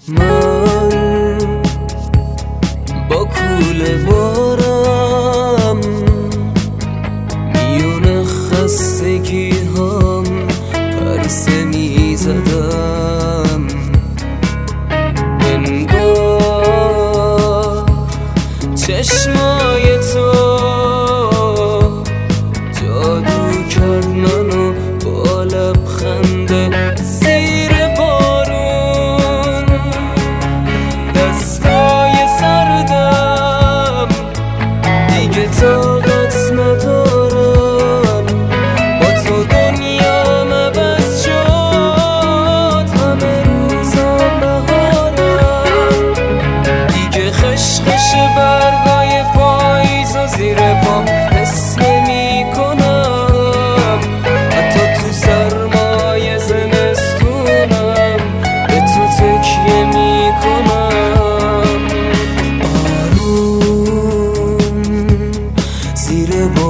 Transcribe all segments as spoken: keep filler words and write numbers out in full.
من با کوله بارم میونه خستگی هم پرسه میزدم. انگار چشمای تو جادو کرد منو با لبخنده زیر بارون. دستای سردم دیگه طاقت ندارن، با تو دنیا مبس شد، همه روزم بهارم. دیگه خشخش برگای پاییز و زیر پام حس نمی کنم، حتی تو سرمای زمستونم به تو تکیه می کنم. آروم زیر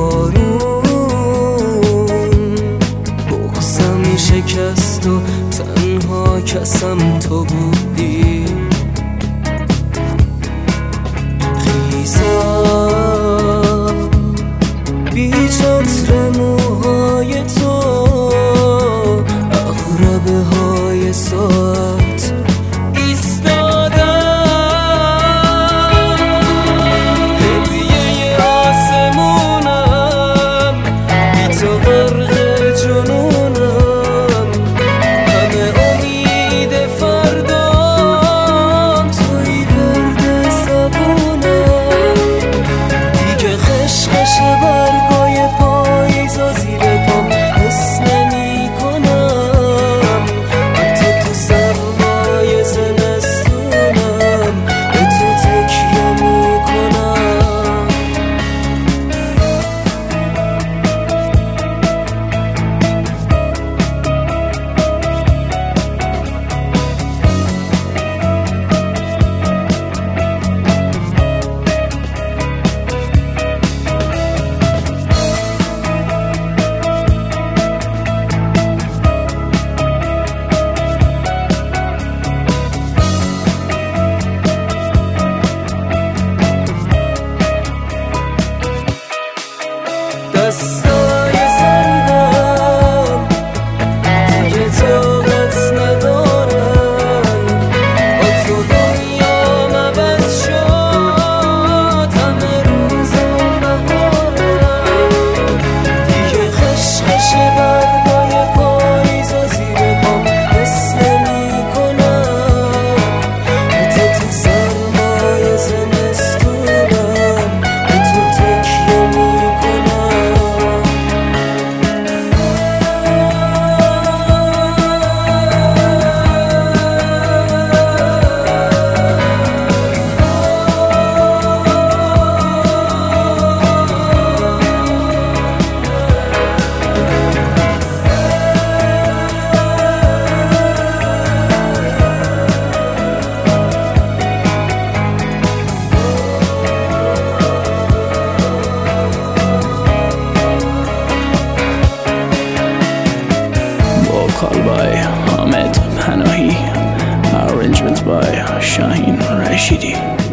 بارون بغضم شکست و تنها کسم تو بودی. خیزم بی چتر موهای تو، اغربه های ساعت ایستادم. هدیه آسمونم بی تو غرق جنونم، همه امید فردام توی ورد زبونم. دیگه خشخش برگای پاییز و زیر پام حس نمی کنم، حتی تو سرمای زمستونم به تو تکیه می کنم. دستای سردم دیگه طاقت ندارن، با تو دنیا مبس شد، همه روزم بهارم. دیگه خشخش برگای پاییز و زیر پام حس نمی کنم، حتی تو سرمای زمستونم به تو تکیه می Vocal by Ahmed Panahi, arrangements by Shaheen Rashidi.